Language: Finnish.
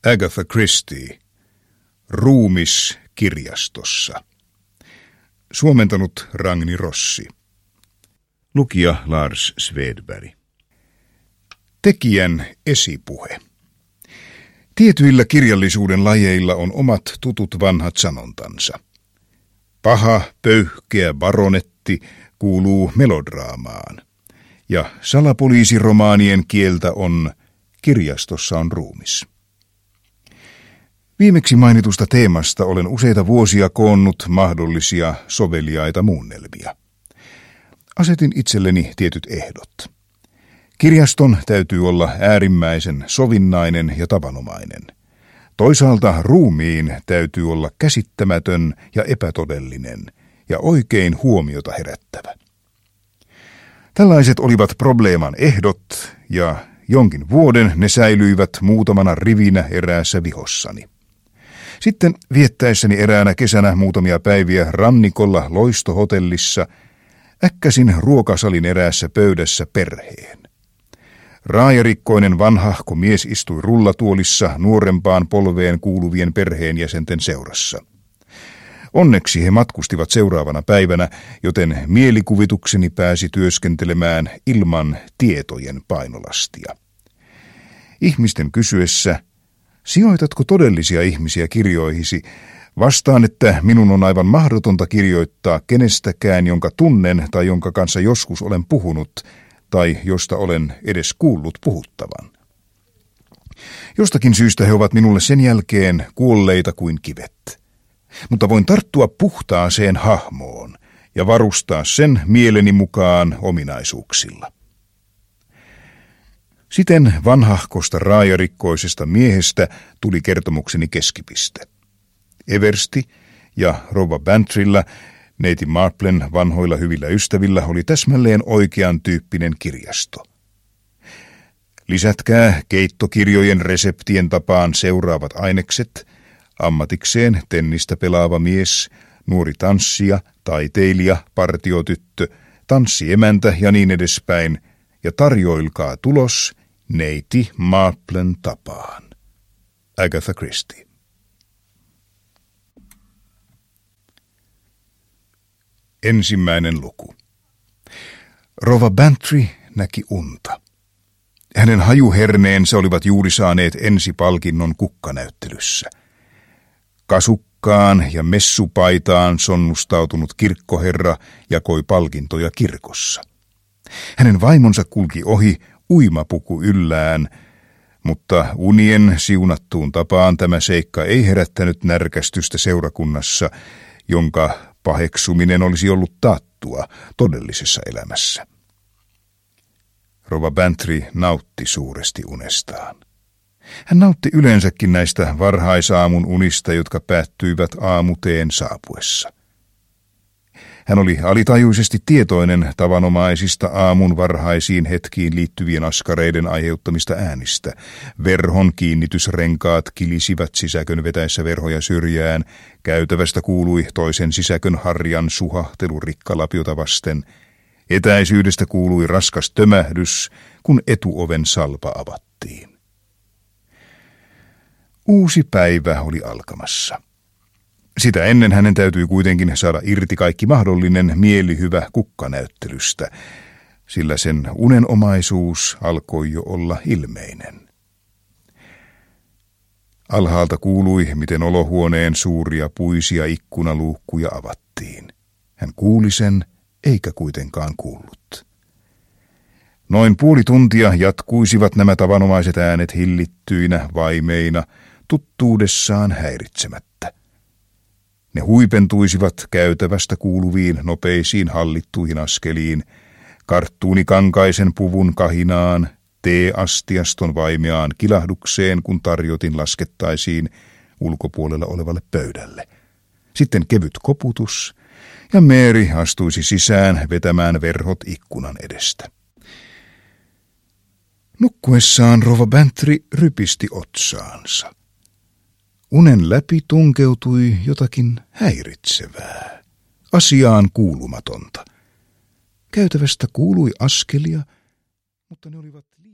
Agatha Christie. Ruumis kirjastossa. Suomentanut Ragni Rossi. Lukija Lars Svedberg. Tekijän esipuhe. Tietyillä kirjallisuuden lajeilla on omat tutut vanhat sanontansa. Paha, pöyhkeä baronetti kuuluu melodraamaan, ja salapoliisiromaanien kieltä on kirjastossa on ruumis. Viimeksi mainitusta teemasta olen useita vuosia koonnut mahdollisia soveliaita muunnelmia. Asetin itselleni tietyt ehdot. Kirjaston täytyy olla äärimmäisen sovinnainen ja tavanomainen. Toisaalta ruumiin täytyy olla käsittämätön ja epätodellinen ja oikein huomiota herättävä. Tällaiset olivat probleeman ehdot ja jonkin vuoden ne säilyivät muutamana rivinä eräässä vihossani. Sitten viettäessäni eräänä kesänä muutamia päiviä rannikolla Loistohotellissa äkkäsin ruokasalin eräässä pöydässä perheen. Raajarikkoinen vanhahko mies istui rullatuolissa nuorempaan polveen kuuluvien perheenjäsenten seurassa. Onneksi he matkustivat seuraavana päivänä, joten mielikuvitukseni pääsi työskentelemään ilman tietojen painolastia. Ihmisten kysyessä, sijoitatko todellisia ihmisiä kirjoihisi, vastaan, että minun on aivan mahdotonta kirjoittaa kenestäkään, jonka tunnen tai jonka kanssa joskus olen puhunut, tai josta olen edes kuullut puhuttavan. Jostakin syystä he ovat minulle sen jälkeen kuolleita kuin kivet. Mutta voin tarttua puhtaaseen hahmoon ja varustaa sen mieleni mukaan ominaisuuksilla. Siten vanhahkosta raajarikkoisesta miehestä tuli kertomukseni keskipiste. Eversti ja rouva Bantryllä, neiti Marplen vanhoilla hyvillä ystävillä, oli täsmälleen oikean tyyppinen kirjasto. Lisätkää keittokirjojen reseptien tapaan seuraavat ainekset: ammatikseen tennistä pelaava mies, nuori tanssija, taiteilija, partiotyttö, tanssiemäntä ja niin edespäin, ja tarjoilkaa tulos neiti Marplen tapaan. Agatha Christie. Ensimmäinen luku. Rova Bantry näki unta. Hänen hajuherneensä olivat juuri saaneet ensipalkinnon kukkanäyttelyssä. Kasukkaan ja messupaitaan sonnustautunut kirkkoherra jakoi palkintoja kirkossa. Hänen vaimonsa kulki ohi uimapuku yllään, mutta unien siunattuun tapaan tämä seikka ei herättänyt närkästystä seurakunnassa, jonka paheksuminen olisi ollut taattua todellisessa elämässä. Rova Bantry nautti suuresti unestaan. Hän nautti yleensäkin näistä varhaisaamun unista, jotka päättyivät aamuteen saapuessa. Hän oli alitajuisesti tietoinen tavanomaisista aamun varhaisiin hetkiin liittyvien askareiden aiheuttamista äänistä. Verhon kiinnitysrenkaat kilisivät sisäkön vetäessä verhoja syrjään. Käytävästä kuului toisen sisäkön harjan suhahtelu rikkalapiota vasten. Etäisyydestä kuului raskas tömähdys, kun etuoven salpa avattiin. Uusi päivä oli alkamassa. Sitä ennen hänen täytyi kuitenkin saada irti kaikki mahdollinen mielihyvä kukkanäyttelystä, sillä sen unenomaisuus alkoi jo olla ilmeinen. Alhaalta kuului, miten olohuoneen suuria puisia ikkunaluukkuja avattiin. Hän kuuli sen, eikä kuitenkaan kuullut. Noin puoli tuntia jatkuisivat nämä tavanomaiset äänet hillittyinä vaimeina, tuttuudessaan häiritsemättä. Ne huipentuisivat käytävästä kuuluviin nopeisiin hallittuihin askeliin, karttuunikankaisen puvun kahinaan, teeastiaston vaimeaan kilahdukseen, kun tarjotin laskettaisiin ulkopuolella olevalle pöydälle. Sitten kevyt koputus, ja Mary astuisi sisään vetämään verhot ikkunan edestä. Nukkuessaan Rova Bantry rypisti otsaansa. Unen läpi tunkeutui jotakin häiritsevää, asiaan kuulumatonta. Käytävästä kuului askelia, mutta ne olivat